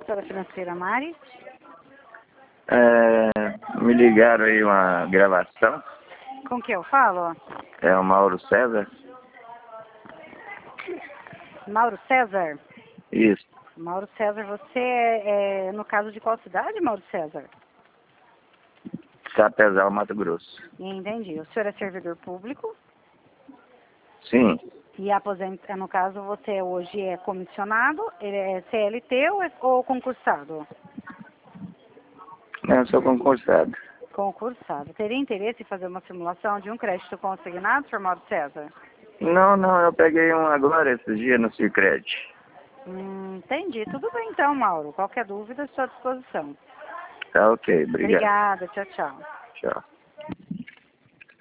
Consultora Financeira Mari. Me ligaram aí uma gravação. Com que eu falo? É o Mauro César? Mauro César? Isso. Mauro César, você é no caso de qual cidade, Mauro César? Sapezal, Mato Grosso. Entendi. O senhor é servidor público? Sim. E no caso, você hoje é comissionado, ele é CLT ou concursado? Eu sou concursado. Concursado. Teria interesse em fazer uma simulação de um crédito consignado, senhor Mauro César? Não, eu peguei um agora esses dias no Sicredi. Entendi. Tudo bem então, Mauro. Qualquer dúvida, estou à disposição. Tá ok, obrigado. Obrigada. Tchau, tchau. Tchau.